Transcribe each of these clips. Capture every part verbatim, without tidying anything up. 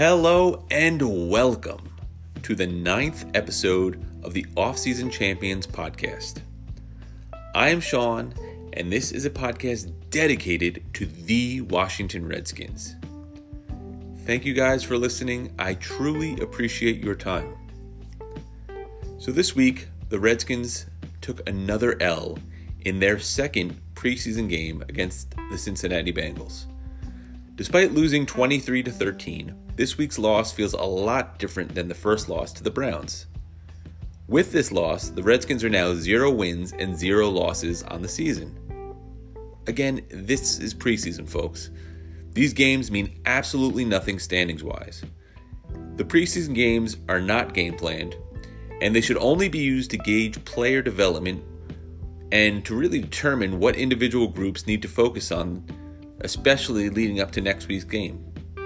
Hello and welcome to the ninth episode of the Offseason Champions podcast. I am Sean, and this is a podcast dedicated to the Washington Redskins. Thank you guys for listening. I truly appreciate your time. So this week, the Redskins took another L in their second preseason game against the Cincinnati Bengals. Despite losing twenty-three to thirteen, this week's loss feels a lot different than the first loss to the Browns. With this loss, the Redskins are now zero wins and zero losses on the season. Again, this is preseason, folks. These games mean absolutely nothing standings-wise. The preseason games are not game planned, and they should only be used to gauge player development and to really determine what individual groups need to focus on, especially leading up to next week's game.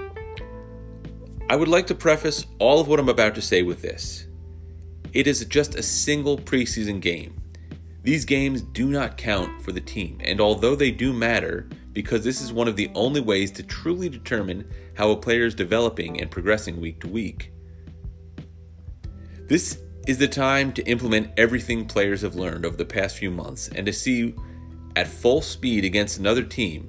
I would like to preface all of what I'm about to say with this. It is just a single preseason game. These games do not count for the team, and although they do matter, because this is one of the only ways to truly determine how a player is developing and progressing week to week. This is the time to implement everything players have learned over the past few months and to see at full speed against another team.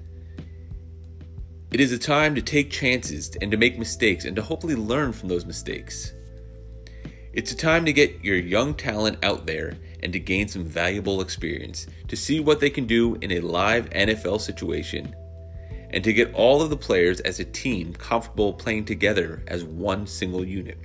It is a time to take chances and to make mistakes and to hopefully learn from those mistakes. It's a time to get your young talent out there and to gain some valuable experience, to see what they can do in a live N F L situation, and to get all of the players as a team comfortable playing together as one single unit.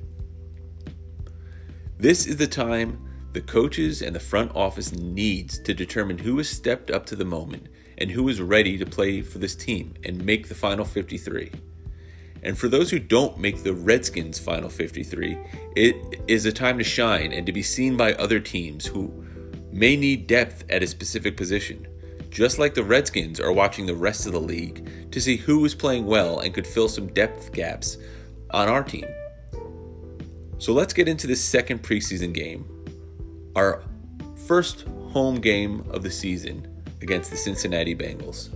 This is the time the coaches and the front office needs to determine who has stepped up to the moment and who is ready to play for this team and make the final fifty-three. And for those who don't make the Redskins final fifty-three, it is a time to shine and to be seen by other teams who may need depth at a specific position, just like the Redskins are watching the rest of the league to see who is playing well and could fill some depth gaps on our team. So let's get into this second preseason game, our first home game of the season against the Cincinnati Bengals.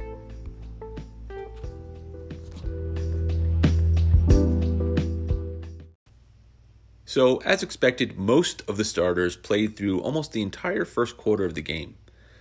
So, as expected, most of the starters played through almost the entire first quarter of the game.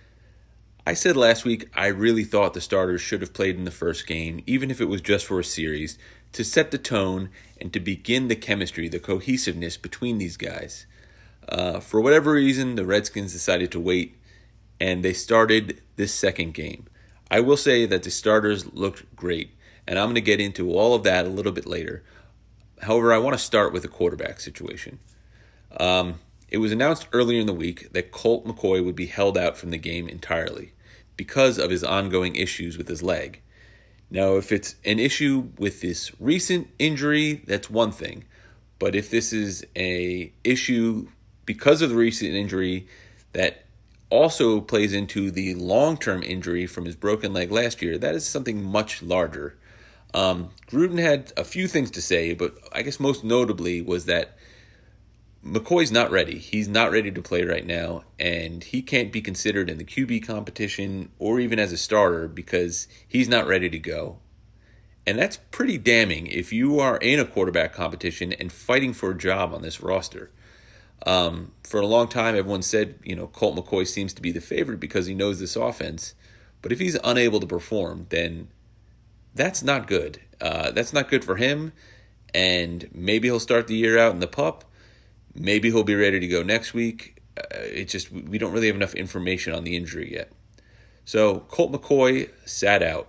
I said last week I really thought the starters should have played in the first game, even if it was just for a series, to set the tone and to begin the chemistry, the cohesiveness between these guys. Uh, for whatever reason, the Redskins decided to wait, and they started this second game. I will say that the starters looked great, and I'm going to get into all of that a little bit later. However, I want to start with the quarterback situation. Um, it was announced earlier in the week that Colt McCoy would be held out from the game entirely because of his ongoing issues with his leg. Now, if it's an issue with this recent injury, that's one thing. But if this is an issue because of the recent injury that also plays into the long-term injury from his broken leg last year, that is something much larger. Um, Gruden had a few things to say, but I guess most notably was that McCoy's not ready. He's not ready to play right now, and he can't be considered in the Q B competition or even as a starter because he's not ready to go. And that's pretty damning if you are in a quarterback competition and fighting for a job on this roster. Um, for a long time, everyone said, you know, Colt McCoy seems to be the favorite because he knows this offense. But if he's unable to perform, then that's not good. Uh, that's not good for him. And maybe he'll start the year out in the pup. Maybe he'll be ready to go next week. Uh, it's just we don't really have enough information on the injury yet. So Colt McCoy sat out.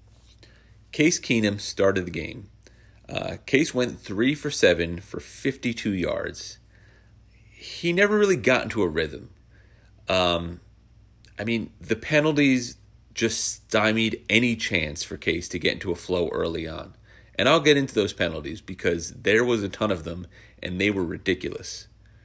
Case Keenum started the game. Uh, Case went three for seven for fifty-two yards. He never really got into a rhythm. Um, I mean, the penalties just stymied any chance for Case to get into a flow early on. And I'll get into those penalties because there was a ton of them and they were ridiculous.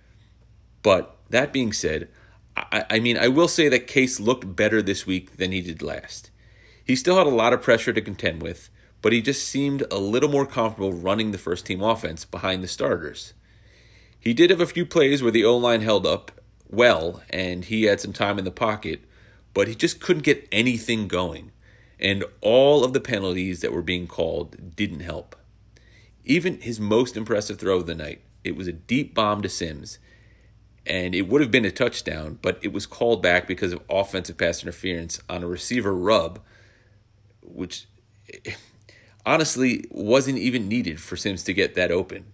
But that being said, I, I mean, I will say that Case looked better this week than he did last. He still had a lot of pressure to contend with, but he just seemed a little more comfortable running the first team offense behind the starters. He did have a few plays where the O-line held up well and he had some time in the pocket, but he just couldn't get anything going. And all of the penalties that were being called didn't help. Even his most impressive throw of the night, it was a deep bomb to Sims, and it would have been a touchdown, but it was called back because of offensive pass interference on a receiver rub, which honestly wasn't even needed for Sims to get that open.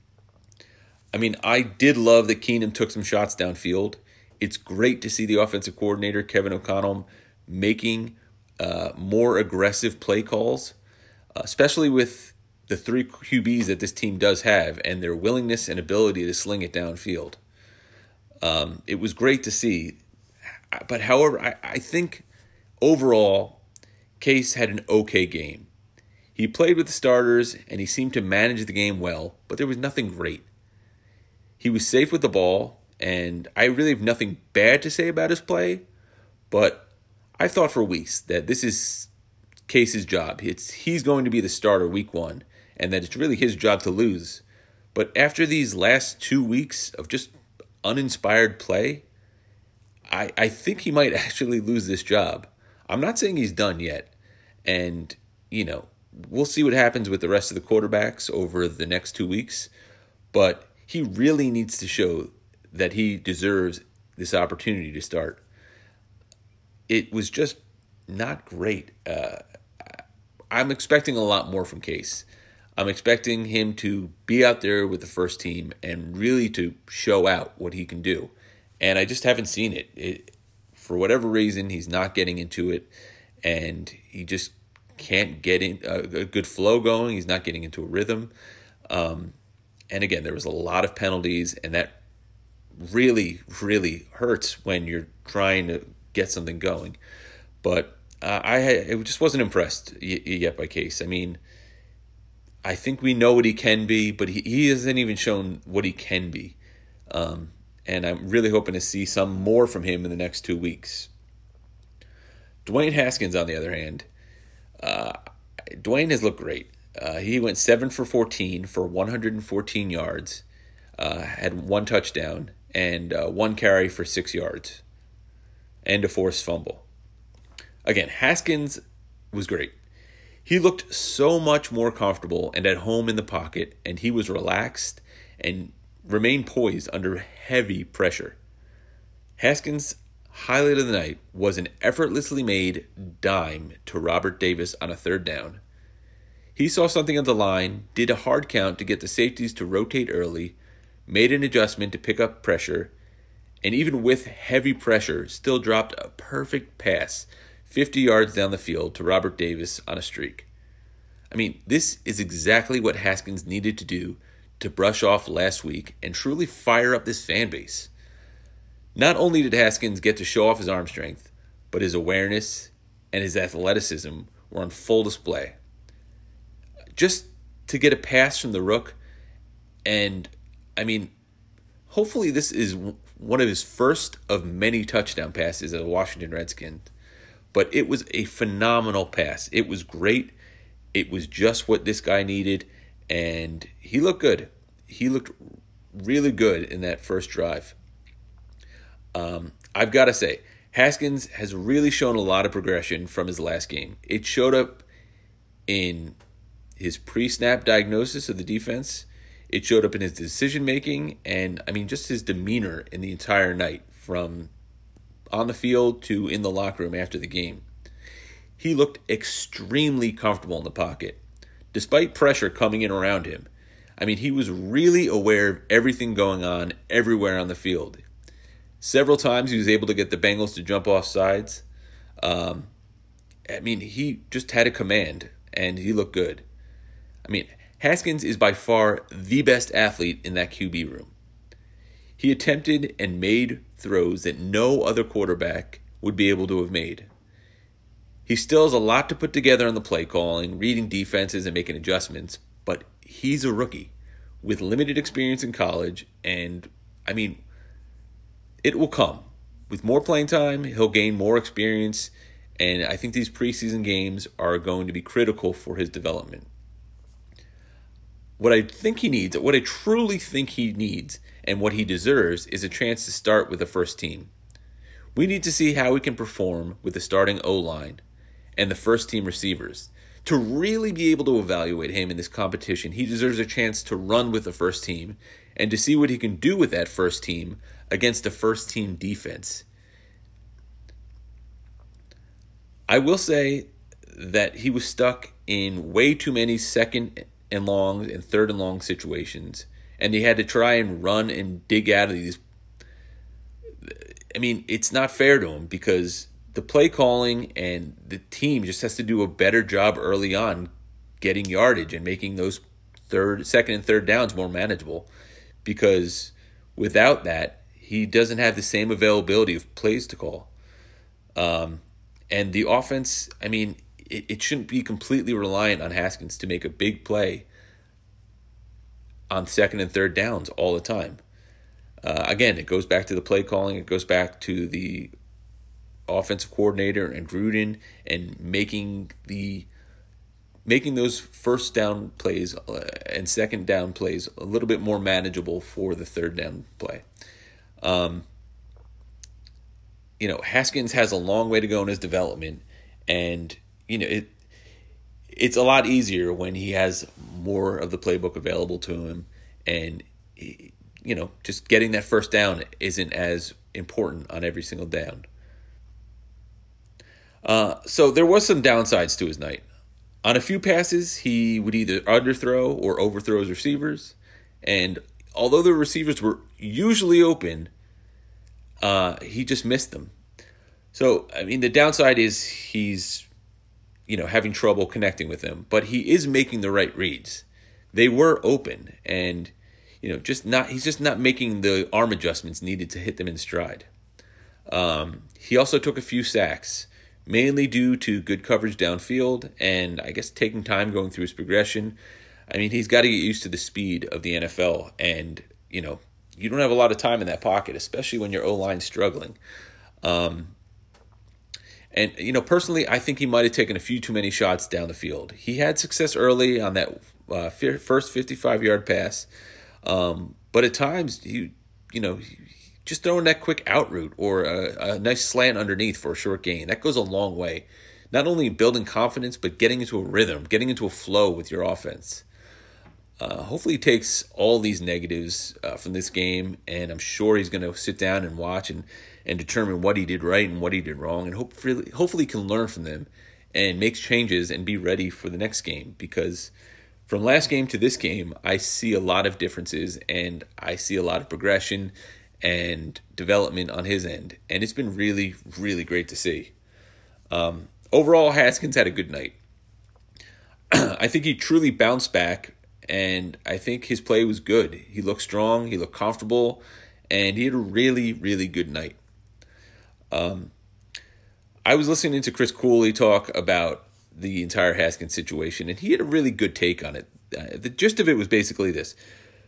I mean, I did love that Keenum took some shots downfield. It's great to see the offensive coordinator, Kevin O'Connell, making uh, more aggressive play calls, uh, especially with the three Q Bs that this team does have and their willingness and ability to sling it downfield. Um, it was great to see. But however, I, I think overall, Case had an okay game. He played with the starters and he seemed to manage the game well, but there was nothing great. He was safe with the ball, and I really have nothing bad to say about his play, but I thought for weeks that this is Case's job. It's he's going to be the starter week one, and that it's really his job to lose. But after these last two weeks of just uninspired play, I, I think he might actually lose this job. I'm not saying he's done yet, and, you know, we'll see what happens with the rest of the quarterbacks over the next two weeks, but he really needs to show that he deserves this opportunity to start. It was just not great. Uh, I'm expecting a lot more from Case. I'm expecting him to be out there with the first team and really to show out what he can do. And I just haven't seen it. it for whatever reason, he's not getting into it, and he just can't get in a, a good flow going. He's not getting into a rhythm. Um, and again, there was a lot of penalties, and that really, really hurts when you're trying to get something going. But uh, I, I just wasn't impressed yet by Case. I mean, I think we know what he can be, but he, he hasn't even shown what he can be. Um, and I'm really hoping to see some more from him in the next two weeks. Dwayne Haskins, on the other hand, uh, Dwayne has looked great. Uh, he went seven for fourteen for one hundred fourteen yards, uh, had one touchdown, and uh, one carry for six yards, and a forced fumble. Again, Haskins was great. He looked so much more comfortable and at home in the pocket, and he was relaxed and remained poised under heavy pressure. Haskins' highlight of the night was an effortlessly made dime to Robert Davis on a third down. He saw something on the line, did a hard count to get the safeties to rotate early, made an adjustment to pick up pressure, and even with heavy pressure, still dropped a perfect pass fifty yards down the field to Robert Davis on a streak. I mean, this is exactly what Haskins needed to do to brush off last week and truly fire up this fan base. Not only did Haskins get to show off his arm strength, but his awareness and his athleticism were on full display. Just to get a pass from the rook, and, I mean, hopefully this is one of his first of many touchdown passes as a Washington Redskin. But it was a phenomenal pass. It was great. It was just what this guy needed, and he looked good. He looked really good in that first drive. Um, I've got to say, Haskins has really shown a lot of progression from his last game. It showed up in his pre-snap diagnosis of the defense. It showed up in his decision-making and, I mean, just his demeanor in the entire night, from on the field to in the locker room after the game. He looked extremely comfortable in the pocket, despite pressure coming in around him. I mean, he was really aware of everything going on everywhere on the field. Several times he was able to get the Bengals to jump off sides. Um, I mean, he just had a command, and he looked good. I mean, Haskins is by far the best athlete in that Q B room. He attempted and made throws that no other quarterback would be able to have made. He still has a lot to put together on the play calling, reading defenses, and making adjustments, but he's a rookie with limited experience in college, and, I mean, it will come. With more playing time, he'll gain more experience, and I think these preseason games are going to be critical for his development. What I think he needs, what I truly think he needs, and what he deserves, is a chance to start with the first team. We need to see how he can perform with the starting O-line and the first team receivers to really be able to evaluate him in this competition, he deserves a chance to run with the first team and to see what he can do with that first team against a first team defense. I will say that he was stuck in way too many second and long and third and long situations, and he had to try and run and dig out of these. I mean, it's not fair to him because the play calling and the team just has to do a better job early on getting yardage and making those third, second and third downs more manageable, because without that, he doesn't have the same availability of plays to call. Um, and the offense, I mean, it, it shouldn't be completely reliant on Haskins to make a big play on second and third downs all the time. Uh, again, it goes back to the play calling. It goes back to the offensive coordinator and Gruden and making the making those first down plays uh, and second down plays a little bit more manageable for the third down play. Um, you know, Haskins has a long way to go in his development, and you know it. It's a lot easier when he has more of the playbook available to him, and he, you know, just getting that first down isn't as important on every single down. Uh, so there was some downsides to his night. On a few passes, he would either underthrow or overthrow his receivers. And although the receivers were usually open, uh, he just missed them. So, I mean, the downside is he's, you know, having trouble connecting with them. But he is making the right reads. They were open, and you know, just not he's just not making the arm adjustments needed to hit them in stride. Um, he also took a few sacks, mainly due to good coverage downfield and I guess taking time going through his progression. I mean, he's got to get used to the speed of the N F L, and you know, you don't have a lot of time in that pocket, especially when your O-line's struggling. Um, and you know, personally, I think he might have taken a few too many shots down the field. He had success early on that uh, first fifty-five-yard pass. Um, but at times, you you know, just throwing that quick out route or a, a nice slant underneath for a short gain, that goes a long way. Not only building confidence, but getting into a rhythm, getting into a flow with your offense. Uh, hopefully he takes all these negatives uh, from this game, and I'm sure he's going to sit down and watch and, and determine what he did right and what he did wrong, and hopefully, hopefully he can learn from them and make changes and be ready for the next game, because from last game to this game, I see a lot of differences, and I see a lot of progression and development on his end. And it's been really, really great to see. Um, overall, Haskins had a good night. I think he truly bounced back, and I think his play was good. He looked strong, he looked comfortable, and he had a really, really good night. Um, I was listening to Chris Cooley talk about the entire Haskins situation, and he had a really good take on it. Uh, the gist of it was basically this.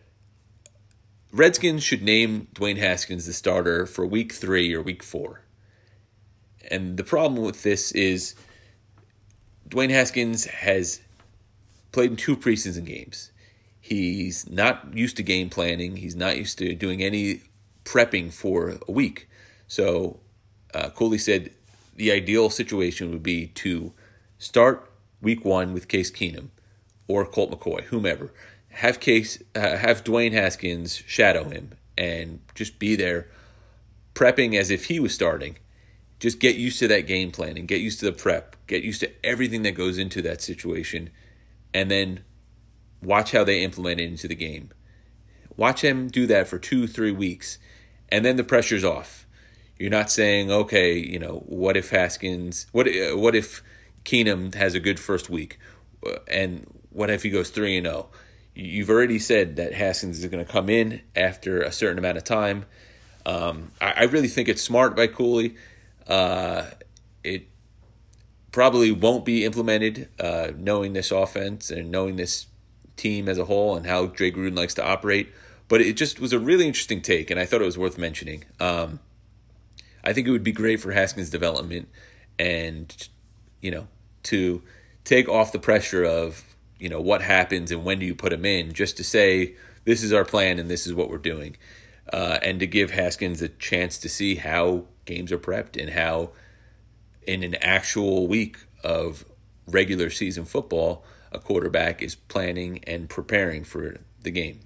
Redskins should name Dwayne Haskins the starter for week three or week four. And the problem with this is Dwayne Haskins has played in two preseason games. He's not used to game planning. He's not used to doing any prepping for a week. So uh, Cooley said the ideal situation would be to start week one with Case Keenum or Colt McCoy, whomever. Have Case, uh, have Dwayne Haskins shadow him and just be there prepping as if he was starting. Just get used to that game planning, get used to the prep, get used to everything that goes into that situation, and then watch how they implement it into the game. Watch him do that for two, three weeks, and then the pressure's off. You're not saying, okay, you know, what if Haskins, what uh, what if Keenum has a good first week, and what if he goes three and zero? You've already said that Haskins is going to come in after a certain amount of time. Um, I, I really think it's smart by Cooley. Uh, it probably won't be implemented, uh, knowing this offense and knowing this team as a whole and how Jay Gruden likes to operate. But it just was a really interesting take, and I thought it was worth mentioning. Um, I think it would be great for Haskins' development and, you know, to take off the pressure of, you know, what happens and when do you put him in, just to say, this is our plan and this is what we're doing. Uh, and to give Haskins a chance to see how games are prepped and how in an actual week of regular season football, a quarterback is planning and preparing for the game.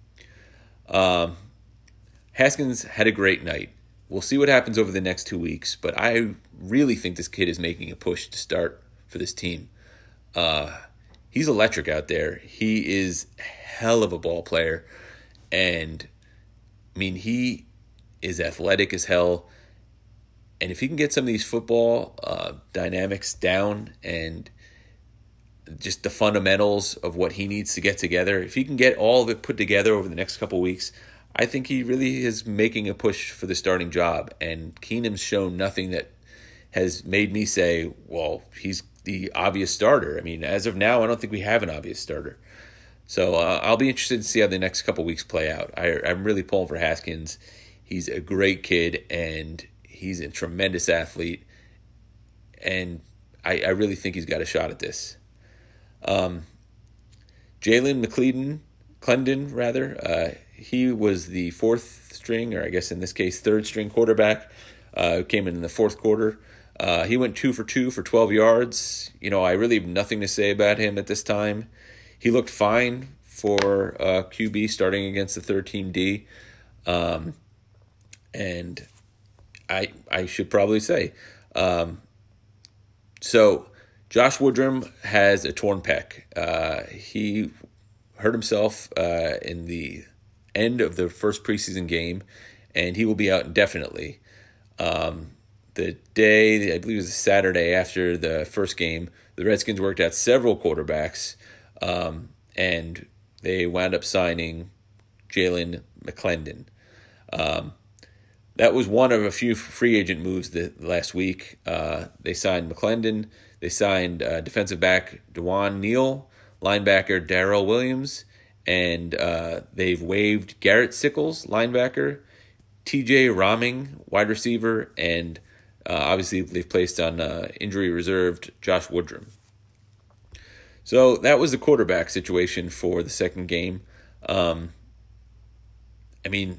Um, Haskins had a great night. We'll see what happens over the next two weeks, but I really think this kid is making a push to start for this team. Uh, he's electric out there. He is a hell of a ball player, and I mean, he is athletic as hell. And if he can get some of these football uh, dynamics down and just the fundamentals of what he needs to get together, if he can get all of it put together over the next couple of weeks, I think he really is making a push for the starting job. And Keenum's shown nothing that has made me say, well, he's the obvious starter. I mean, as of now, I don't think we have an obvious starter. So uh, I'll be interested to see how the next couple of weeks play out. I, I'm really pulling for Haskins. He's a great kid, and he's a tremendous athlete. And I, I really think he's got a shot at this. Um, Jalen McClendon, Clendon, rather, uh, he was the fourth string, or I guess in this case, third string quarterback, uh, came in in the fourth quarter. Uh, he went two for two for twelve yards. You know, I really have nothing to say about him at this time. He looked fine for uh, Q B starting against the third team D. Um, and I I should probably say, um, so Josh Woodrum has a torn pec. Uh, he hurt himself uh, in the end of the first preseason game, and he will be out indefinitely. Um, the day, I believe it was Saturday after the first game, the Redskins worked out several quarterbacks, um, and they wound up signing Jalen McClendon. Um, that was one of a few free agent moves that last week. Uh, they signed McClendon. They signed uh, defensive back DeJuan Neal, linebacker Darrell Williams, and uh, they've waived Garrett Sickles, linebacker, T J Rahming, wide receiver, and uh, obviously they've placed on uh, injury reserved Josh Woodrum. So that was the quarterback situation for the second game. Um, I mean,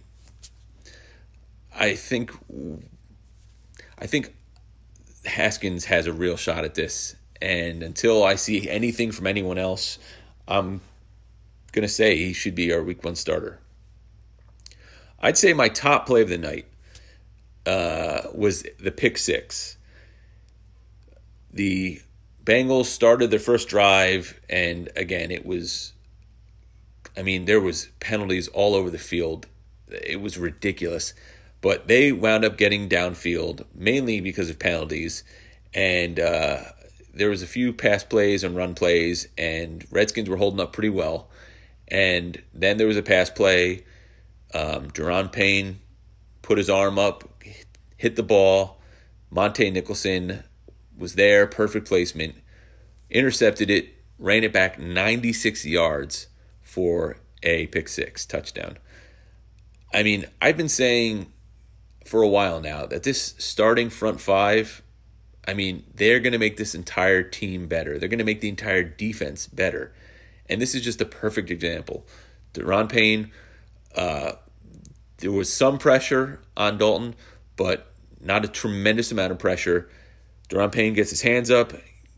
I think I think Haskins has a real shot at this, and until I see anything from anyone else, I'm going to say he should be our week one starter. I'd say my top play of the night uh, was the pick six. The Bengals started their first drive, and again, it was, I mean, there was penalties all over the field. It was ridiculous. But they wound up getting downfield, mainly because of penalties, and uh, there was a few pass plays and run plays, and Redskins were holding up pretty well. And then there was a pass play. Um, Daron Payne put his arm up, hit the ball. Monte Nicholson was there, perfect placement, intercepted it, ran it back ninety-six yards for a pick six touchdown. I mean, I've been saying for a while now that this starting front five, I mean, they're going to make this entire team better. They're going to make the entire defense better. And this is just a perfect example. Daron Payne, uh, there was some pressure on Dalton, but not a tremendous amount of pressure. Daron Payne gets his hands up,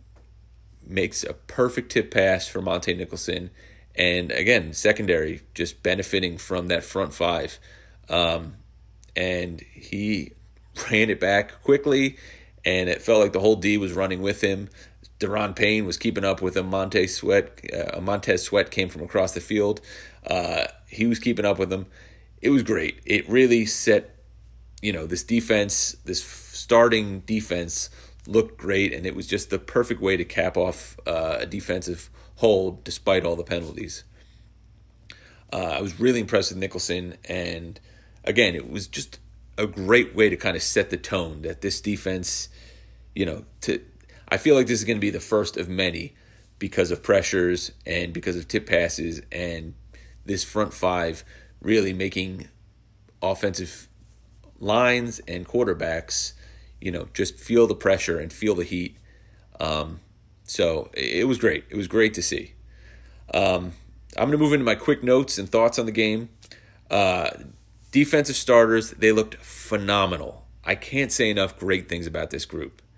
makes a perfect tip pass for Monte Nicholson. And again, secondary just benefiting from that front five. Um, and he ran it back quickly, and it felt like the whole D was running with him. Daron Payne was keeping up with him. Montez Sweat, uh, Montez Sweat came from across the field. Uh, he was keeping up with him. It was great. It really set, you know, this defense, this starting defense looked great, and it was just the perfect way to cap off uh, a defensive hold despite all the penalties. Uh, I was really impressed with Nicholson, and again, it was just a great way to kind of set the tone that this defense, you know, to I feel like this is going to be the first of many because of pressures and because of tip passes and this front five really making offensive lines and quarterbacks, you know, just feel the pressure and feel the heat. Um, so it was great. It was great to see. Um, I'm going to move into my quick notes and thoughts on the game. Uh, defensive starters, they looked phenomenal. I can't say enough great things about this group.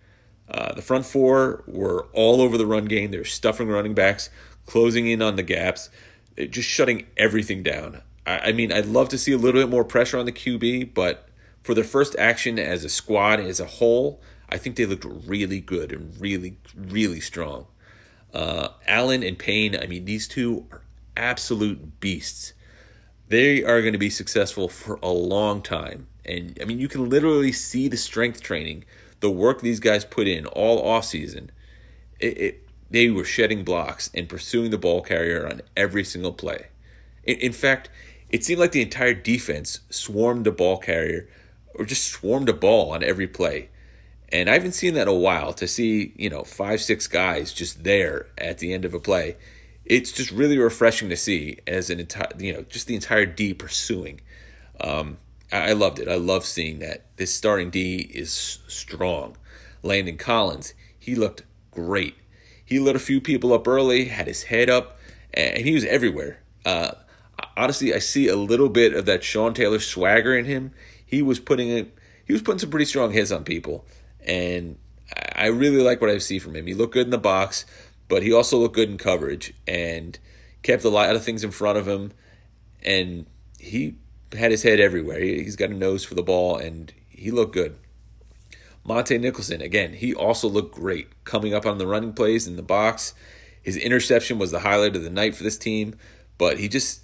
Uh, the front four were all over the run game. They were stuffing running backs, closing in on the gaps, just shutting everything down. I, I mean, I'd love to see a little bit more pressure on the Q B, but for their first action as a squad, as a whole, I think they looked really good and really, really strong. Uh, Allen and Payne, I mean, these two are absolute beasts. They are going to be successful for a long time. And, I mean, you can literally see the strength training, the work these guys put in all offseason. It, it, they were shedding blocks and pursuing the ball carrier on every single play. In, in fact, it seemed like the entire defense swarmed the ball carrier or just swarmed a ball on every play. And I haven't seen that in a while, to see, you know, five, six guys just there at the end of a play. It's just really refreshing to see as an entire, you know, just the entire D pursuing. Um, I, I loved it. I love seeing that. This starting D is strong. Landon Collins, he looked great. He lit a few people up early, had his head up, and he was everywhere. Uh, honestly, I see a little bit of that Sean Taylor swagger in him. He was putting it. He was putting some pretty strong hits on people. And I really like what I see from him. He looked good in the box, but he also looked good in coverage and kept a lot of things in front of him. And he had his head everywhere. He's got a nose for the ball, and he looked good. Monte Nicholson, again, he also looked great, coming up on the running plays in the box. His interception was the highlight of the night for this team, but he just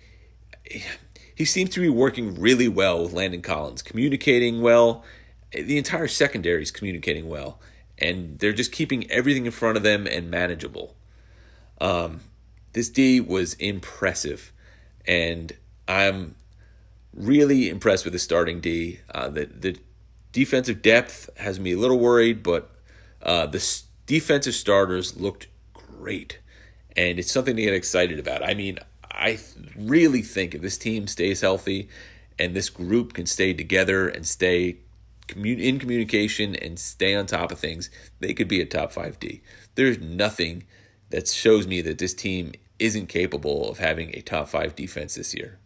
he seems to be working really well with Landon Collins, communicating well. The entire secondary is communicating well, and they're just keeping everything in front of them and manageable. Um, this D was impressive, and I'm really impressed with the starting D. Uh, the, the defensive depth has me a little worried, but uh, the s- defensive starters looked great, and it's something to get excited about. I mean, I th- really think if this team stays healthy and this group can stay together and stay in communication and stay on top of things, they could be a top five D. There's nothing that shows me that this team isn't capable of having a top five defense this year.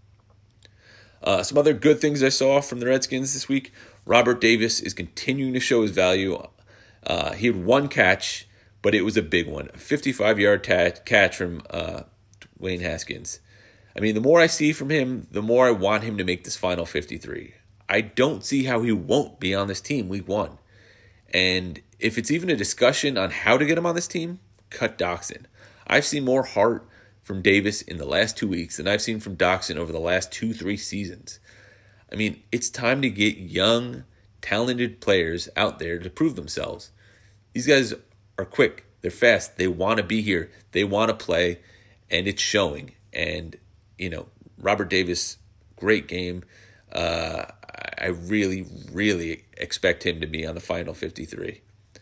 Uh, some other good things I saw from the Redskins this week. Robert Davis is continuing to show his value. Uh, he had one catch, but it was a big one. A fifty-five-yard ta- catch from uh, Dwayne Haskins. I mean, the more I see from him, the more I want him to make this final fifty-three. I don't see how he won't be on this team week one. And if it's even a discussion on how to get him on this team, cut Doxson. I've seen more heart from Davis in the last two weeks than I've seen from Doxson over the last two, three seasons. I mean, it's time to get young, talented players out there to prove themselves. These guys are quick. They're fast. They want to be here. They want to play, and it's showing. And, you know, Robert Davis, great game. Uh, I really, really expect him to be on the final fifty-three.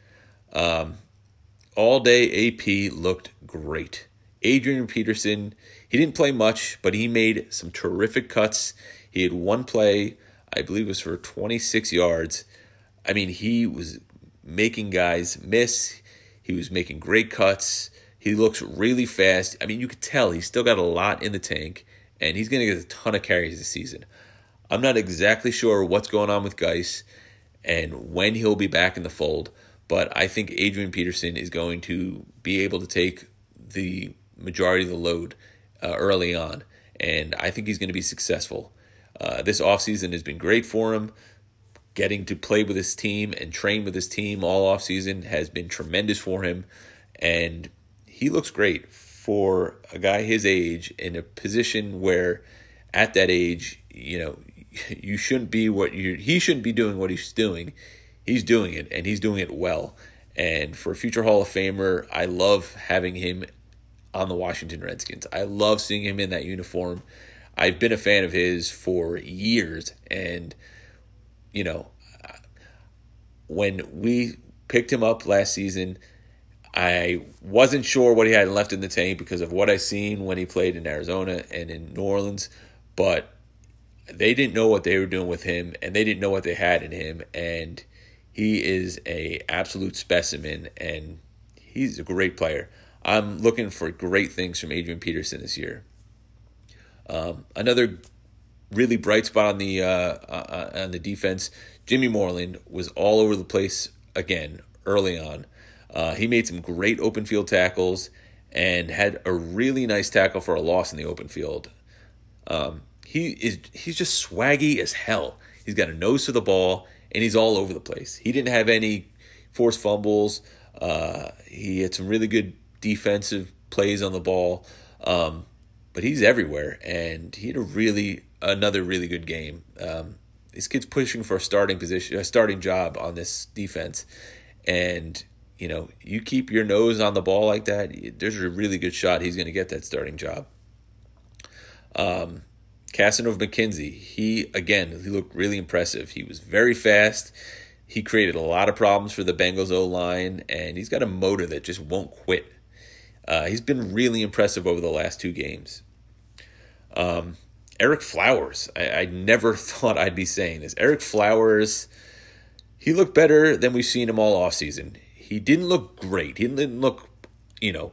Um, all day A P looked great. Adrian Peterson, he didn't play much, but he made some terrific cuts. He had one play, I believe it was for twenty-six yards. I mean, he was making guys miss. He was making great cuts. He looks really fast. I mean, you could tell he's still got a lot in the tank, and he's going to get a ton of carries this season. I'm not exactly sure what's going on with Geis and when he'll be back in the fold, but I think Adrian Peterson is going to be able to take the majority of the load uh, early on, and I think he's going to be successful. Uh, this offseason has been great for him. Getting to play with his team and train with his team all offseason has been tremendous for him, and he looks great for a guy his age in a position where at that age, you know, you shouldn't be what you he shouldn't be doing what he's doing. He's doing it, and he's doing it well. And for a future Hall of Famer, I love having him on the Washington Redskins. I love seeing him in that uniform. I've been a fan of his for years, and you know, when we picked him up last season, I wasn't sure what he had left in the tank because of what I seen when he played in Arizona and in New Orleans, but they didn't know what they were doing with him, and they didn't know what they had in him, and he is a absolute specimen, and he's a great player. I'm looking for great things from Adrian Peterson this year. Um, another really bright spot on the uh, uh, on the defense, Jimmy Moreland was all over the place again early on. Uh, he made some great open field tackles and had a really nice tackle for a loss in the open field. Um, he is he's just swaggy as hell. He's got a nose for the ball, and he's all over the place. He didn't have any forced fumbles. Uh, he had some really good defensive plays on the ball, um, but he's everywhere, and he had a really another really good game. Um, this kid's pushing for a starting position, a starting job on this defense, and you know, you keep your nose on the ball like that, there's a really good shot he's going to get that starting job. Um, Casanova McKenzie, he, again, he looked really impressive. He was very fast. He created a lot of problems for the Bengals O-line, and he's got a motor that just won't quit. Uh, he's been really impressive over the last two games. Um, Eric Flowers, I, I never thought I'd be saying this. Eric Flowers, he looked better than we've seen him all offseason. He didn't look great. He didn't look, you know,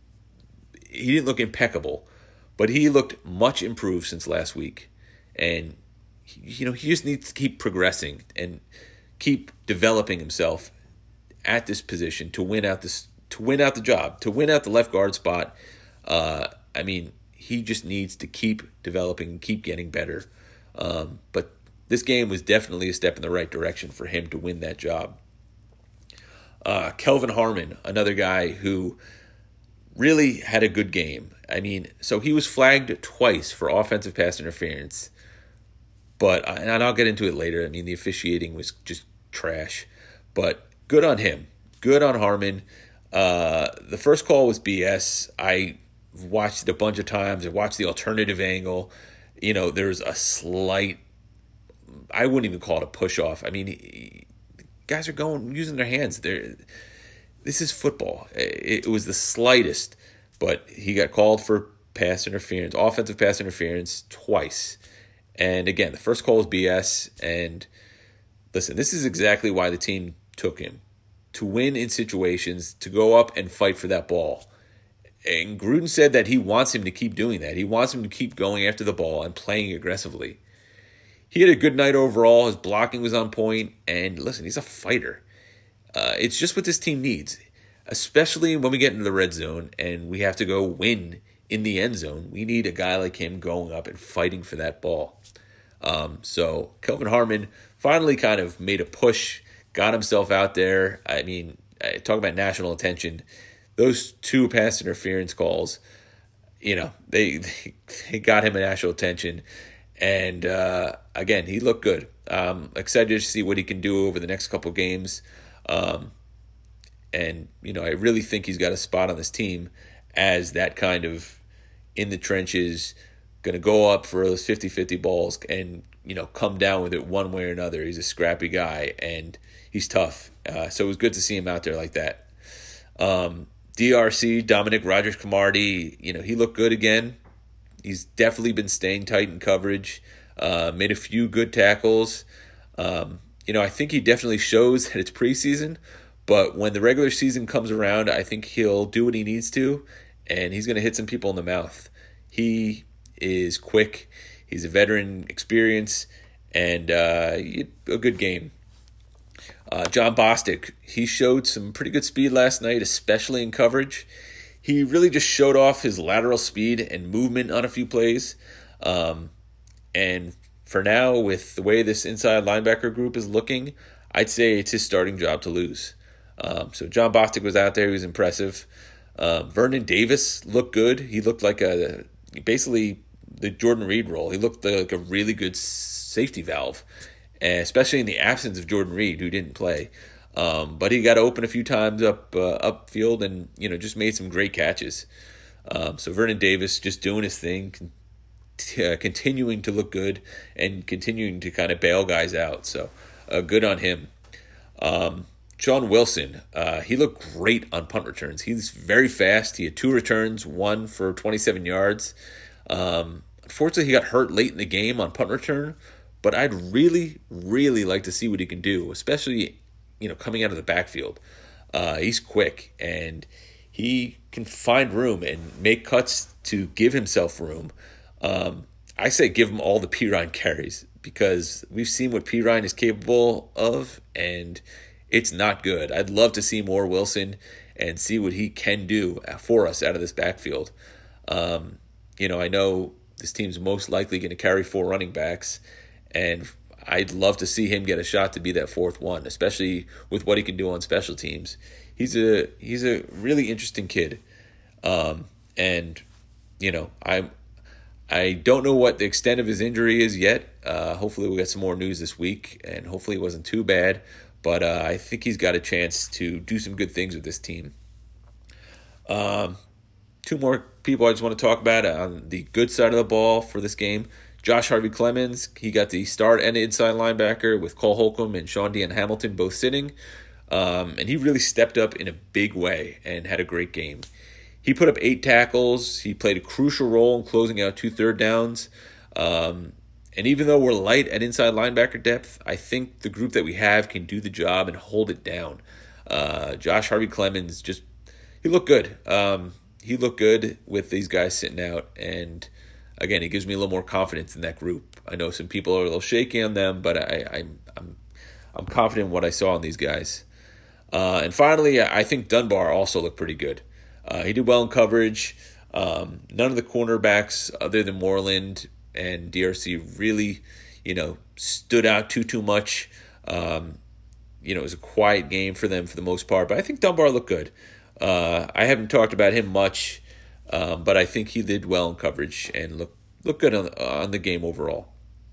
he didn't look impeccable, but he looked much improved since last week. And, you know, he just needs to keep progressing and keep developing himself at this position to win out this, to win out the job, to win out the left guard spot. Uh, I mean, he just needs to keep developing, keep getting better. Um, but this game was definitely a step in the right direction for him to win that job. Uh, Kelvin Harmon, another guy who really had a good game. I mean, so he was flagged twice for offensive pass interference, but, and I'll get into it later, I mean, the officiating was just trash, but good on him. Good on Harmon. Uh, the first call was B S. I watched it a bunch of times. I watched the alternative angle. You know, there's a slight, I wouldn't even call it a push-off. I mean, he, guys are going using their hands. They're, this is football. It, it was the slightest, but he got called for pass interference, offensive pass interference twice. And again, the first call was B S. And listen, this is exactly why the team took him, to win in situations, to go up and fight for that ball. And Gruden said that he wants him to keep doing that. He wants him to keep going after the ball and playing aggressively. He had a good night overall. His blocking was on point. And listen, he's a fighter. Uh, it's just what this team needs, especially when we get into the red zone and we have to go win in the end zone. We need a guy like him going up and fighting for that ball. Um, so Kelvin Harmon finally kind of made a push, got himself out there. I mean, talk about national attention. Those two pass interference calls, you know, they, they, they got him a national attention. And, uh, again, he looked good. Um, excited to see what he can do over the next couple games. Um, and, you know, I really think he's got a spot on this team as that kind of in the trenches, going to go up for those fifty-fifty balls and, you know, come down with it one way or another. He's a scrappy guy, and he's tough. Uh, so it was good to see him out there like that. Um, D R C, Dominic Rodgers-Cromartie, you know, he looked good again. He's definitely been staying tight in coverage, uh, made a few good tackles. Um, you know, I think he definitely shows that it's preseason, but when the regular season comes around, I think he'll do what he needs to, and he's going to hit some people in the mouth. He is quick. He's a veteran experience, and uh, a good game. Uh, John Bostic, he showed some pretty good speed last night, especially in coverage. He really just showed off his lateral speed and movement on a few plays. Um, and for now, with the way this inside linebacker group is looking, I'd say it's his starting job to lose. Um, so John Bostic was out there. He was impressive. Um, Vernon Davis looked good. He looked like a basically the Jordan Reed role. He looked like a really good safety valve, especially in the absence of Jordan Reed, who didn't play. Um, but he got open a few times up uh, upfield and, you know, just made some great catches. Um, so Vernon Davis just doing his thing, con- uh, continuing to look good and continuing to kind of bail guys out. So uh, good on him. Um, Sean Wilson, uh, he looked great on punt returns. He's very fast. He had two returns, one for twenty-seven yards. Um, unfortunately, he got hurt late in the game on punt return, but I'd really, really like to see what he can do, especially, you know, coming out of the backfield. Uh, he's quick, and he can find room and make cuts to give himself room. Um, I say give him all the Perine carries, because we've seen what Perine is capable of, and It's not good. I'd love to see more Wilson and see what he can do for us out of this backfield. Um, you know, I know this team's most likely going to carry four running backs, and I'd love to see him get a shot to be that fourth one, especially with what he can do on special teams. He's a he's a really interesting kid, um, and you know I I don't know what the extent of his injury is yet. Uh, hopefully we'll get some more news this week, and hopefully it wasn't too bad. But uh, I think he's got a chance to do some good things with this team. Um, two more people I just want to talk about on the good side of the ball for this game. Josh Harvey-Clemons, he got the start and inside linebacker with Cole Holcomb and Sean Dean Hamilton both sitting. Um, and he really stepped up in a big way and had a great game. He put up eight tackles. He played a crucial role in closing out two third downs. Um, and even though we're light at inside linebacker depth, I think the group that we have can do the job and hold it down. Uh, Josh Harvey-Clemons just, he looked good. Um, he looked good with these guys sitting out. And again, it gives me a little more confidence in that group. I know some people are a little shaky on them, but I, I, I'm I'm confident in what I saw in these guys. Uh, and finally, I think Dunbar also looked pretty good. Uh, he did well in coverage. Um, none of the cornerbacks other than Moreland and D R C really, you know, stood out too, too much. Um, you know, it was a quiet game for them for the most part. But I think Dunbar looked good. Uh, I haven't talked about him much, um, but I think he did well in coverage and looked looked good on, on the game overall.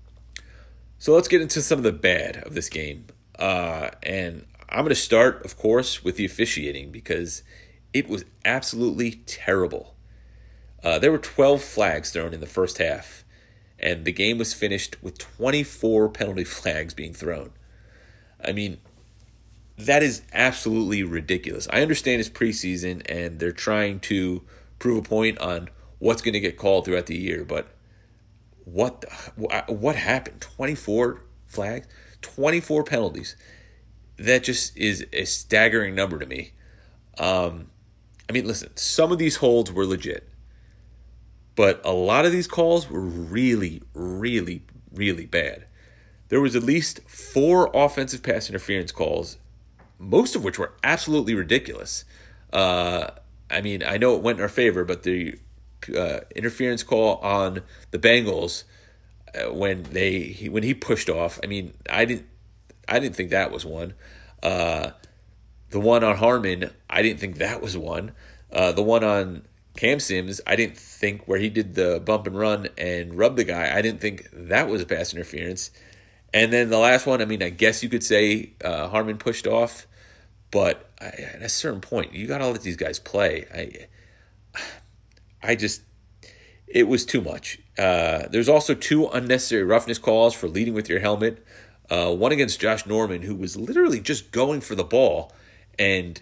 So let's get into some of the bad of this game. Uh, and I'm going to start, of course, with the officiating because it was absolutely terrible. Uh, there were twelve flags thrown in the first half, and the game was finished with twenty-four penalty flags being thrown. I mean, that is absolutely ridiculous. I understand it's preseason, and they're trying to prove a point on what's going to get called throughout the year, but what the, what happened? twenty-four flags? twenty-four penalties. That just is a staggering number to me. Um, I mean, listen, some of these holds were legit, but a lot of these calls were really, really, really bad. There was at least four offensive pass interference calls, most of which were absolutely ridiculous. Uh, I mean, I know it went in our favor, but the uh, interference call on the Bengals uh, when they he, when he pushed off, I mean, I didn't I didn't think that was one. Uh, the one on Harmon, I didn't think that was one. Uh, the one on Cam Sims, I didn't think where he did the bump and run and rub the guy, I didn't think that was a pass interference. And then the last one, I mean, I guess you could say uh, Harmon pushed off, but I, at a certain point, you got to let these guys play. I, I just, it was too much. Uh, there's also two unnecessary roughness calls for leading with your helmet. Uh, one against Josh Norman, who was literally just going for the ball, and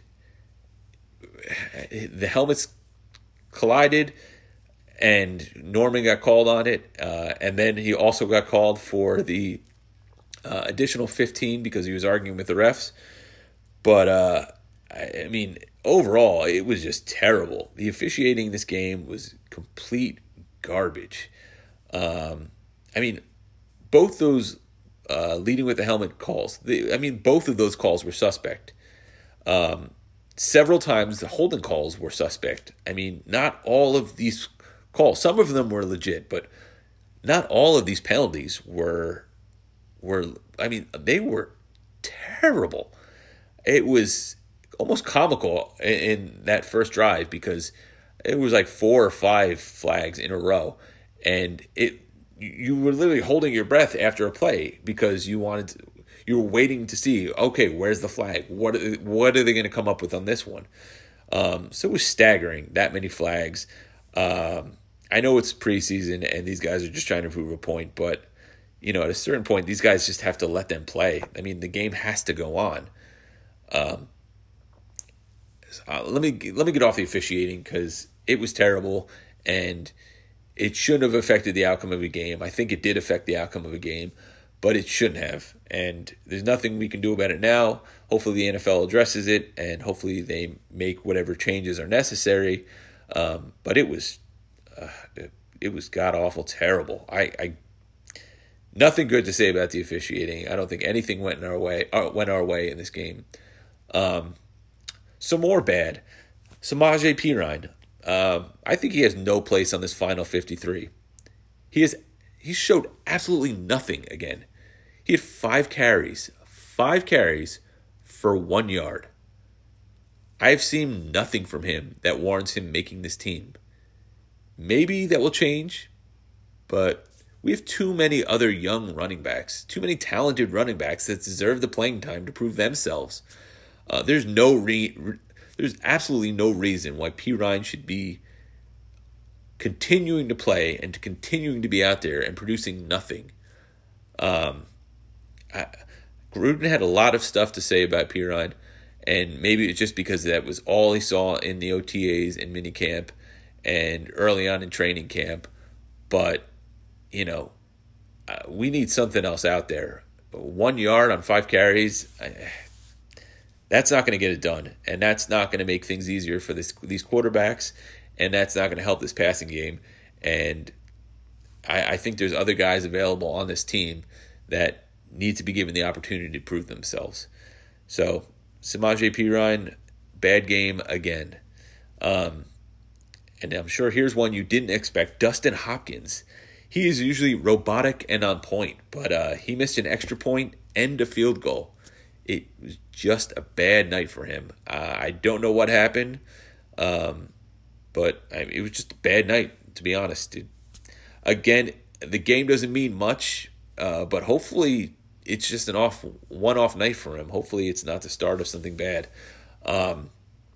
the helmets collided, and Norman got called on it. Uh, and then he also got called for the uh, additional fifteen because he was arguing with the refs. But, uh, I mean, overall, it was just terrible. The officiating in this game was complete garbage. Um, I mean, both those uh, leading with the helmet calls, the, I mean, both of those calls were suspect. Um, several times the holding calls were suspect. I mean, not all of these calls, some of them were legit, but not all of these penalties were, were I mean, they were terrible. It was almost comical in, in that first drive because it was like four or five flags in a row, and it you were literally holding your breath after a play because you wanted to, you were waiting to see, okay, where's the flag? What are, what are they going to come up with on this one? Um, so it was staggering, that many flags. Um, I know it's preseason and these guys are just trying to prove a point, but you know, at a certain point, these guys just have to let them play. I mean, the game has to go on. Um, uh, let me let me get off the officiating because it was terrible and it shouldn't have affected the outcome of a game. I think it did affect the outcome of a game, but it shouldn't have. And there's nothing we can do about it now. Hopefully the N F L addresses it, and hopefully they make whatever changes are necessary. Um, but it was uh, it, it was god awful terrible. I, I nothing good to say about the officiating. I don't think anything went in our way uh, went our way in this game. Um, some more bad. Samaje Perine. Um, I think he has no place on this final fifty-three. He has he showed absolutely nothing again. He had five carries, five carries for one yard. I've seen nothing from him that warrants him making this team. Maybe that will change, but we have too many other young running backs, too many talented running backs that deserve the playing time to prove themselves. Uh, there's no re- re- there's absolutely no reason why Perine should be continuing to play and to continuing to be out there and producing nothing. Um, I, Gruden had a lot of stuff to say about Perine, and maybe it's just because that was all he saw in the O T As and minicamp and early on in training camp. But, you know, uh, we need something else out there. One yard on five carries, I, that's not going to get it done, and that's not going to make things easier for this, these quarterbacks, and that's not going to help this passing game. And I, I think there's other guys available on this team that need to be given the opportunity to prove themselves. So, Samaje Perine, bad game again. Um, and I'm sure here's one you didn't expect. Dustin Hopkins. He is usually robotic and on point, but uh, he missed an extra point and a field goal. It was just a bad night for him. Uh, I don't know what happened, um, but I mean, it was just a bad night, to be honest. It, again, the game doesn't mean much, uh, but hopefully it's just an off one-off night for him. Hopefully it's not the start of something bad. Um,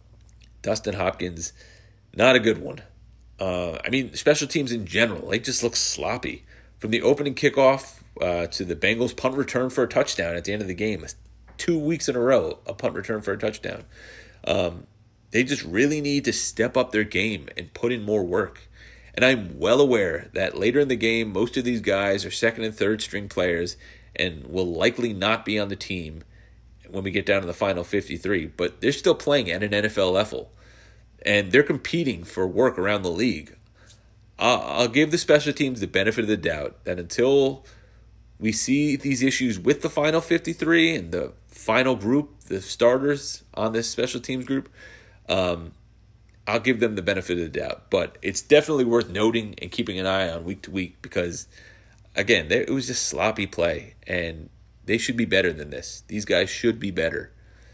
Dustin Hopkins, not a good one. Uh, I mean, special teams in general, they just look sloppy. From the opening kickoff uh, to the Bengals punt return for a touchdown at the end of the game, two weeks in a row, a punt return for a touchdown. Um, they just really need to step up their game and put in more work. And I'm well aware that later in the game, most of these guys are second and third string players and will likely not be on the team when we get down to the final fifty-three. But they're still playing at an N F L level, and they're competing for work around the league. I'll, I'll give the special teams the benefit of the doubt that until we see these issues with the final fifty-three and the final group, the starters on this special teams group, um, I'll give them the benefit of the doubt. But it's definitely worth noting and keeping an eye on week to week because, again, they, it was just sloppy play, and they should be better than this. These guys should be better.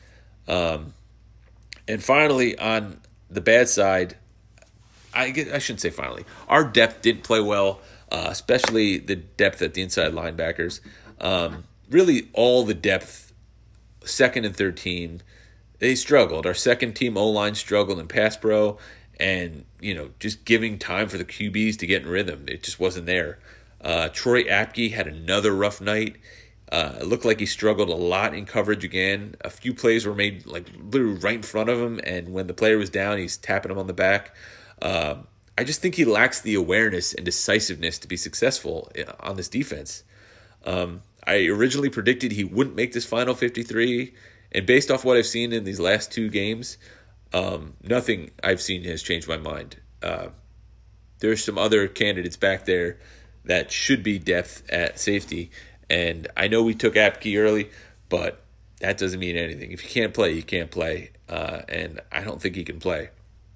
Um, and finally, on the bad side, I, get, I shouldn't say finally, our depth didn't play well. Uh, especially the depth at the inside linebackers. Um, really all the depth, second and third team, they struggled. Our second team O-line struggled in pass pro, and, you know, just giving time for the Q Bs to get in rhythm. It just wasn't there. Uh, Troy Apke had another rough night. Uh, it looked like he struggled a lot in coverage again. A few plays were made like literally right in front of him, and when the player was down, he's tapping him on the back. Um, I just think he lacks the awareness and decisiveness to be successful on this defense. Um, I originally predicted he wouldn't make this final fifty-three, and based off what I've seen in these last two games, um, nothing I've seen has changed my mind. Uh, there's some other candidates back there that should be depth at safety, and I know we took Apke early, but that doesn't mean anything. If you can't play, you can't play, uh, and I don't think he can play.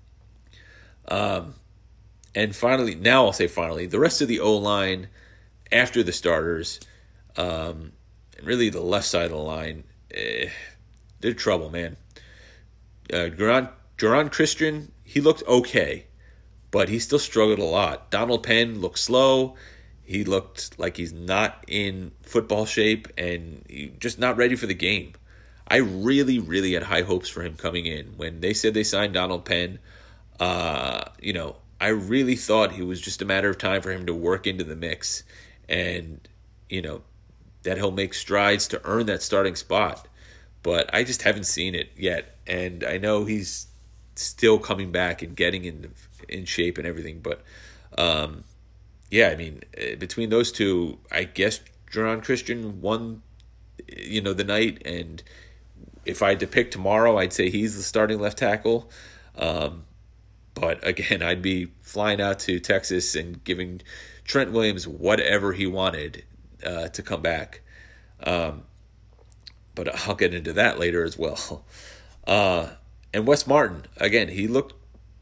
Um. And finally, now I'll say finally, the rest of the O-line after the starters, um, and really the left side of the line, eh, they're trouble, man. Uh, Geron, Geron Christian, he looked okay, but he still struggled a lot. Donald Penn looked slow. He looked like he's not in football shape and he, just not ready for the game. I really, really had high hopes for him coming in. When they said they signed Donald Penn, uh, you know, I really thought it was just a matter of time for him to work into the mix and, you know, that he'll make strides to earn that starting spot. But I just haven't seen it yet. And I know he's still coming back and getting in in shape and everything. But, um, yeah, I mean, between those two, I guess Geron Christian won, you know, the night. And if I had to pick tomorrow, I'd say he's the starting left tackle. Um But again, I'd be flying out to Texas and giving Trent Williams whatever he wanted uh, to come back. Um, but I'll get into that later as well. Uh, and Wes Martin, again, he looked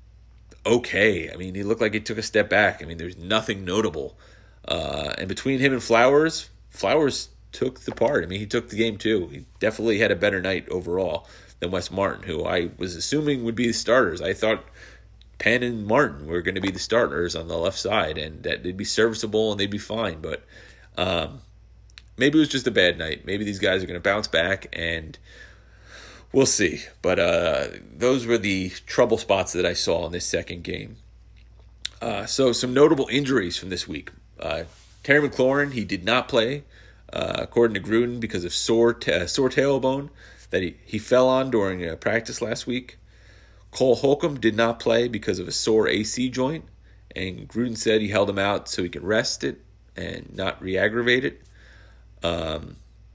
okay. I mean, he looked like he took a step back. I mean, there's nothing notable. Uh, and between him and Flowers, Flowers took the part. I mean, he took the game too. He definitely had a better night overall than Wes Martin, who I was assuming would be the starters. I thought Penn and Martin were going to be the starters on the left side, and that they'd be serviceable and they'd be fine. But um, maybe it was just a bad night. Maybe these guys are going to bounce back, and we'll see. But uh, those were the trouble spots that I saw in this second game. Uh, so some notable injuries from this week. Uh, Terry McLaurin, he did not play, uh, according to Gruden, because of sore t- uh, sore tailbone that he, he fell on during uh, practice last week. Cole Holcomb did not play because of a sore A C joint, and Gruden said he held him out so he could rest it and not re-aggravate it. Um,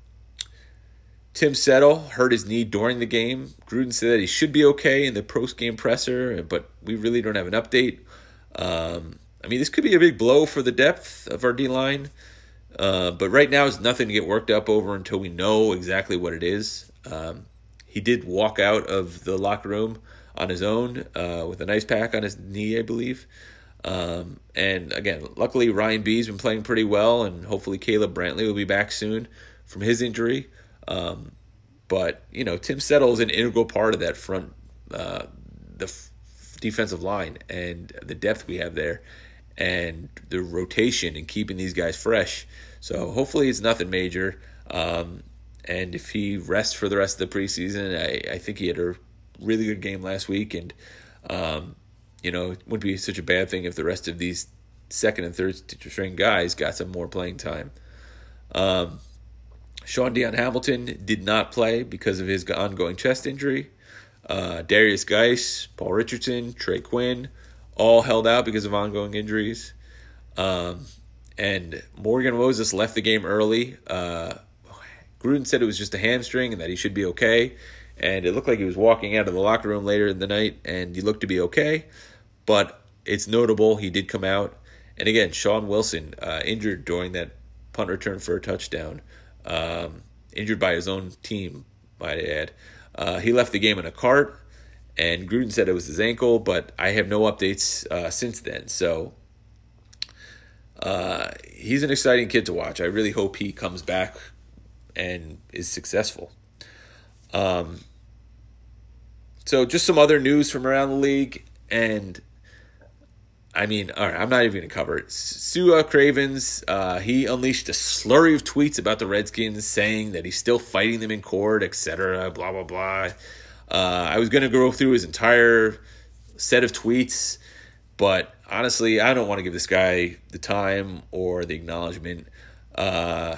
Tim Settle hurt his knee during the game. Gruden said that he should be okay in the post-game presser, but we really don't have an update. Um, I mean, this could be a big blow for the depth of our D-line, uh, but right now it's nothing to get worked up over until we know exactly what it is. Um, he did walk out of the locker room on his own uh, with an ice pack on his knee, I believe. Um, and again, luckily Ryan B's been playing pretty well, and hopefully Caleb Brantley will be back soon from his injury. Um, but, you know, Tim Settle is an integral part of that front, uh, the f- defensive line and the depth we have there and the rotation and keeping these guys fresh. So hopefully it's nothing major. Um, and if he rests for the rest of the preseason, I, I think he had a really good game last week. And, um, you know, it wouldn't be such a bad thing if the rest of these second and third string guys got some more playing time. Um, Sean Dion Hamilton did not play because of his ongoing chest injury. Uh, Darius Geis, Paul Richardson, Trey Quinn, all held out because of ongoing injuries. Um, and Morgan Moses left the game early. Uh, Gruden said it was just a hamstring and that he should be okay. And it looked like he was walking out of the locker room later in the night, and he looked to be okay. But it's notable he did come out. And again, Sean Wilson, uh, injured during that punt return for a touchdown. Um, injured by his own team, might I add. Uh, he left the game in a cart, and Gruden said it was his ankle, but I have no updates uh, since then. So uh, he's an exciting kid to watch. I really hope he comes back and is successful. Um, so just some other news from around the league, and I mean, all right, I'm not even going to cover it. Sua Cravens, uh, he unleashed a slurry of tweets about the Redskins, saying that he's still fighting them in court, et cetera, blah, blah, blah. Uh, I was going to go through his entire set of tweets, but honestly, I don't want to give this guy the time or the acknowledgement. Uh,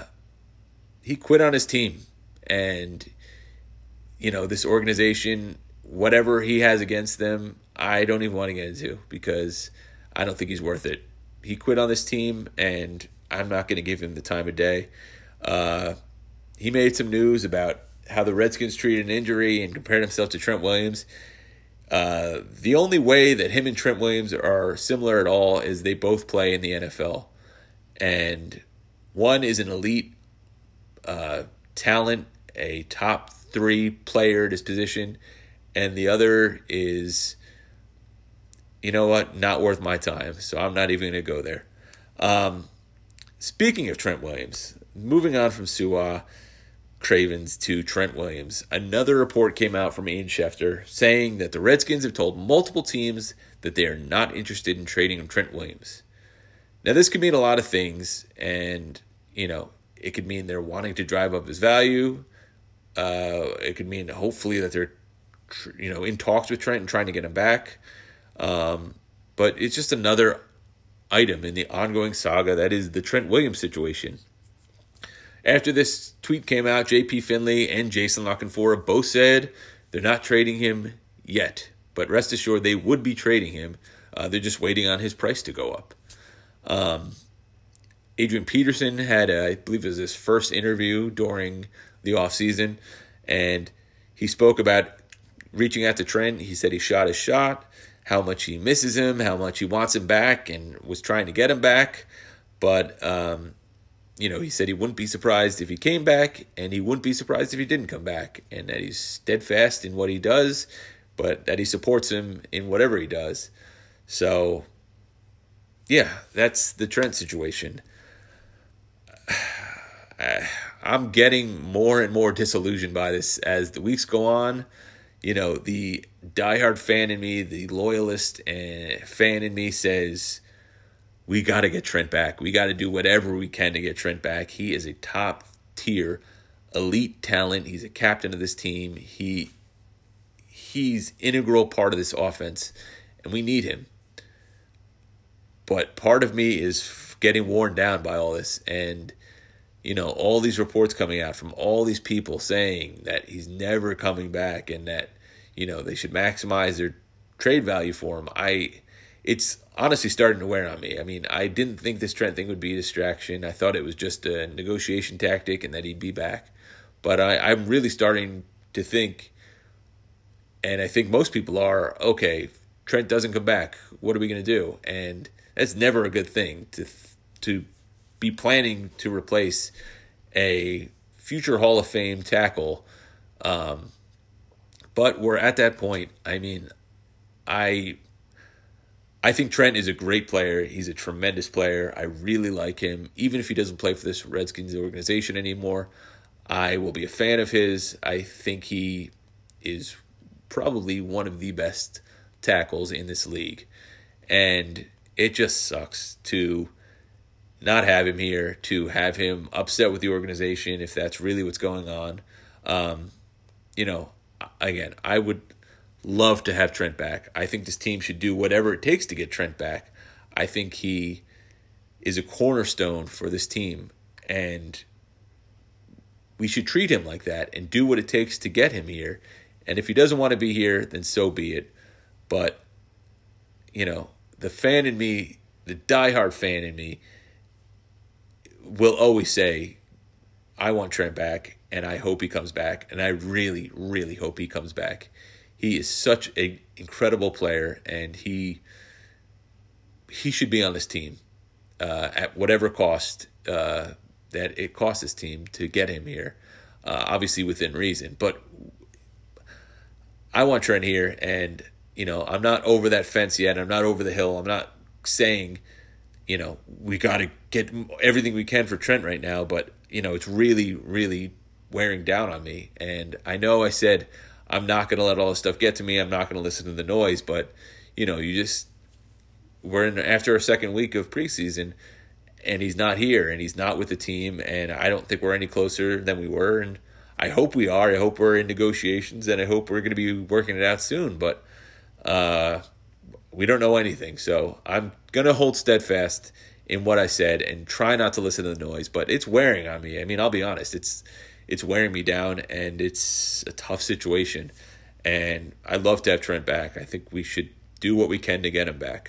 he quit on his team, and, you know, this organization, whatever he has against them, I don't even want to get into because I don't think he's worth it. He quit on this team, and I'm not going to give him the time of day. Uh, he made some news about how the Redskins treated an injury and compared himself to Trent Williams. Uh, the only way that him and Trent Williams are similar at all is they both play in the N F L. And one is an elite uh, talent, a top three player at his position, and the other is, you know what, not worth my time, so I'm not even going to go there. Um, speaking of Trent Williams, moving on from Sua Cravens to Trent Williams, another report came out from Ian Schefter saying that the Redskins have told multiple teams that they are not interested in trading Trent Williams. Now, this could mean a lot of things, and, you know, it could mean they're wanting to drive up his value. Uh, it could mean, hopefully, that they're, you know, in talks with Trent and trying to get him back. Um, but it's just another item in the ongoing saga that is the Trent Williams situation. After this tweet came out, J P Finley and Jason La Canfora both said they're not trading him yet, but rest assured they would be trading him. Uh, they're just waiting on his price to go up. Um, Adrian Peterson had, a, I believe it was his first interview during the offseason, and he spoke about reaching out to Trent. He said he shot his shot, how much he misses him, how much he wants him back, and was trying to get him back. But um, you know, he said he wouldn't be surprised if he came back, and he wouldn't be surprised if he didn't come back, and that he's steadfast in what he does, but that he supports him in whatever he does. So, yeah, that's the Trent situation. I'm getting more and more disillusioned by this as the weeks go on. You know, the diehard fan in me, the loyalist and fan in me says, we got to get Trent back. We got to do whatever we can to get Trent back. He is a top-tier, elite talent. He's a captain of this team. He He's integral part of this offense, and we need him. But part of me is getting worn down by all this, and you know, all these reports coming out from all these people saying that he's never coming back and that, you know, they should maximize their trade value for him. I, it's honestly starting to wear on me. I mean, I didn't think this Trent thing would be a distraction. I thought it was just a negotiation tactic and that he'd be back. But I, I'm really starting to think, and I think most people are, okay, Trent doesn't come back. What are we going to do? And that's never a good thing to to be planning to replace a future Hall of Fame tackle. Um, but we're at that point. I mean, I I think Trent is a great player. He's a tremendous player. I really like him. Even if he doesn't play for this Redskins organization anymore, I will be a fan of his. I think he is probably one of the best tackles in this league. And it just sucks to not have him here, to have him upset with the organization if that's really what's going on. Um, you know, again, I would love to have Trent back. I think this team should do whatever it takes to get Trent back. I think he is a cornerstone for this team, and we should treat him like that and do what it takes to get him here. And if he doesn't want to be here, then so be it. But, you know, the fan in me, the diehard fan in me, will always say, I want Trent back, and I hope he comes back, and I really, really hope he comes back. He is such an incredible player, and he he should be on this team uh, at whatever cost uh, that it costs this team to get him here, uh, obviously within reason. But I want Trent here, and you know, I'm not over that fence yet. I'm not over the hill. I'm not saying, you know, we got to get everything we can for Trent right now, but, you know, it's really, really wearing down on me. And I know I said I'm not going to let all this stuff get to me. I'm not going to listen to the noise, but, you know, you just, we're in after our second week of preseason, and he's not here, and he's not with the team, and I don't think we're any closer than we were, and I hope we are. I hope we're in negotiations, and I hope we're going to be working it out soon, but uh, we don't know anything, so I'm going to hold steadfast in what I said and try not to listen to the noise, but it's wearing on me. I mean, I'll be honest, it's it's wearing me down, and it's a tough situation, and I'd love to have Trent back. I think we should do what we can to get him back.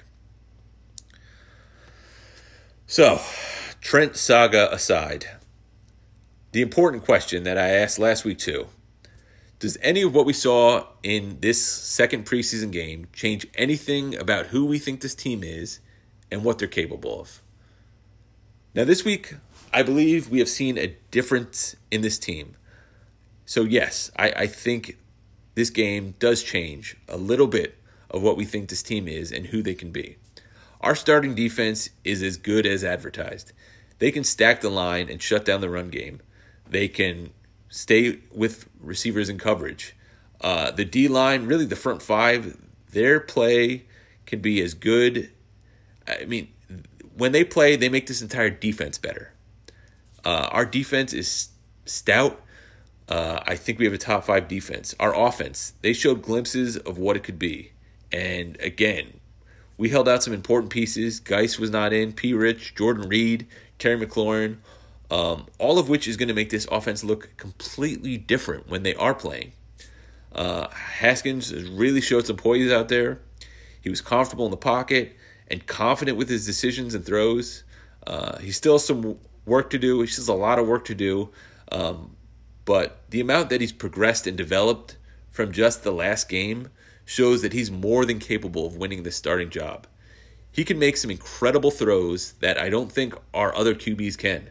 So, Trent saga aside, the important question that I asked last week too, does any of what we saw in this second preseason game change anything about who we think this team is and what they're capable of? Now this week, I believe we have seen a difference in this team. So yes, I, I think this game does change a little bit of what we think this team is and who they can be. Our starting defense is as good as advertised. They can stack the line and shut down the run game. They can stay with receivers in coverage. Uh, the D-line, really the front five, their play can be as good. I mean, when they play, they make this entire defense better. Uh, our defense is stout. Uh, I think we have a top five defense. Our offense, they showed glimpses of what it could be. And again, we held out some important pieces. Geis was not in. P. Rich, Jordan Reed, Terry McLaurin, um, all of which is going to make this offense look completely different when they are playing. Uh, Haskins has really showed some poise out there. He was comfortable in the pocket and confident with his decisions and throws. Uh, he still has some work to do. He still has a lot of work to do. Um, but the amount that he's progressed and developed from just the last game shows that he's more than capable of winning the starting job. He can make some incredible throws that I don't think our other Q Bs can.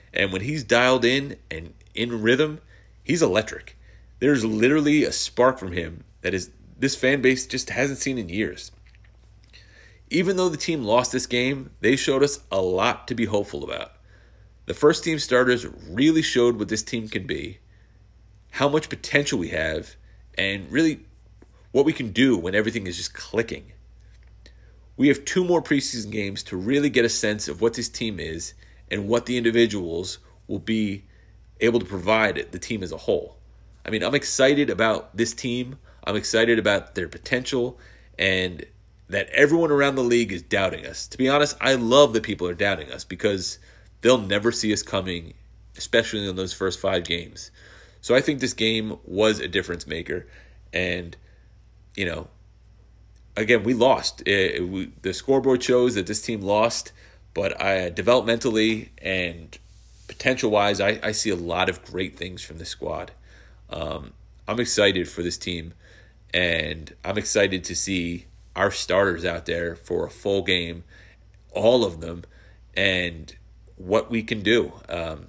And when he's dialed in and in rhythm, he's electric. There's literally a spark from him that is this fan base just hasn't seen in years. Even though the team lost this game, they showed us a lot to be hopeful about. The first team starters really showed what this team can be, how much potential we have, and really what we can do when everything is just clicking. We have two more preseason games to really get a sense of what this team is and what the individuals will be able to provide the team as a whole. I mean, I'm excited about this team. I'm excited about their potential and that everyone around the league is doubting us. To be honest, I love that people are doubting us because they'll never see us coming, especially in those first five games. So I think this game was a difference maker. And, you know, again, we lost. It, it, we, the scoreboard shows that this team lost, but I, developmentally and potential-wise, I, I see a lot of great things from this squad. Um, I'm excited for this team, and I'm excited to see our starters out there for a full game, all of them, and what we can do. Um,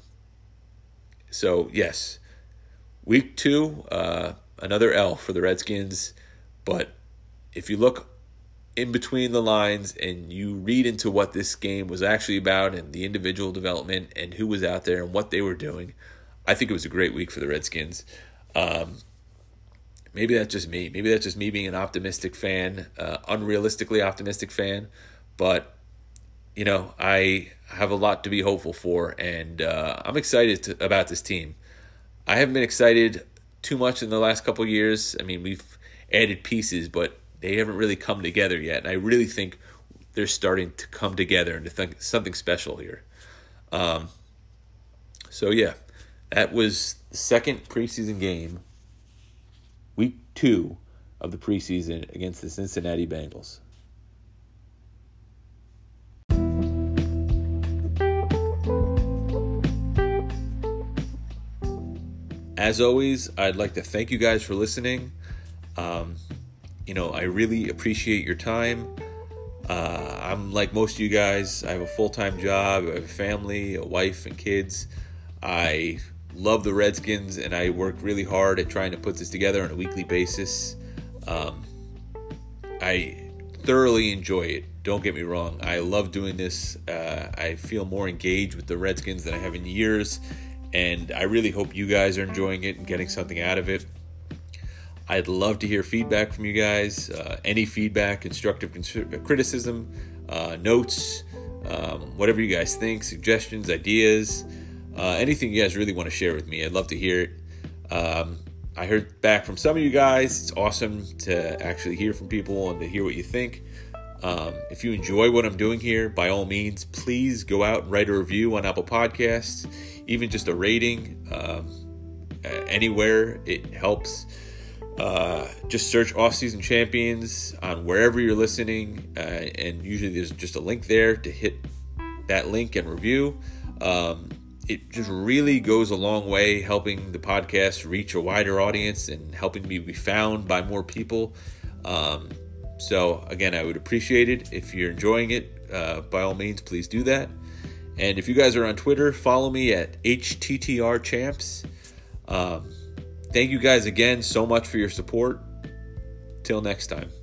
so, yes, week two, uh, another L for the Redskins. But if you look in between the lines and you read into what this game was actually about and the individual development and who was out there and what they were doing, I think it was a great week for the Redskins. Um, maybe that's just me. Maybe that's just me being an optimistic fan, uh, unrealistically optimistic fan. But, you know, I have a lot to be hopeful for, and uh, I'm excited to, about this team. I haven't been excited too much in the last couple of years. I mean, we've added pieces, but they haven't really come together yet. And I really think they're starting to come together into think something special here. Um, so, yeah, that was the second preseason game, week two of the preseason against the Cincinnati Bengals. As always, I'd like to thank you guys for listening. Um, you know, I really appreciate your time. Uh, I'm like most of you guys. I have a full-time job, I have a family, a wife, and kids. I love the Redskins, and I work really hard at trying to put this together on a weekly basis. Um, I thoroughly enjoy it. Don't get me wrong. I love doing this. Uh, I feel more engaged with the Redskins than I have in years. And I really hope you guys are enjoying it and getting something out of it. I'd love to hear feedback from you guys. Uh, any feedback, constructive criticism, uh, notes, um, whatever you guys think, suggestions, ideas, uh, anything you guys really want to share with me. I'd love to hear it. Um, I heard back from some of you guys. It's awesome to actually hear from people and to hear what you think. Um, if you enjoy what I'm doing here, by all means, please go out and write a review on Apple Podcasts. Even just a rating, um, anywhere, it helps. Uh, just search Off-Season Champions on wherever you're listening, uh, and usually there's just a link there to hit that link and review. Um, it just really goes a long way helping the podcast reach a wider audience and helping me be found by more people. Um, so, again, I would appreciate it. If you're enjoying it, uh, by all means, please do that. And if you guys are on Twitter, follow me at H T T R Champs. Um, thank you guys again so much for your support. Till next time.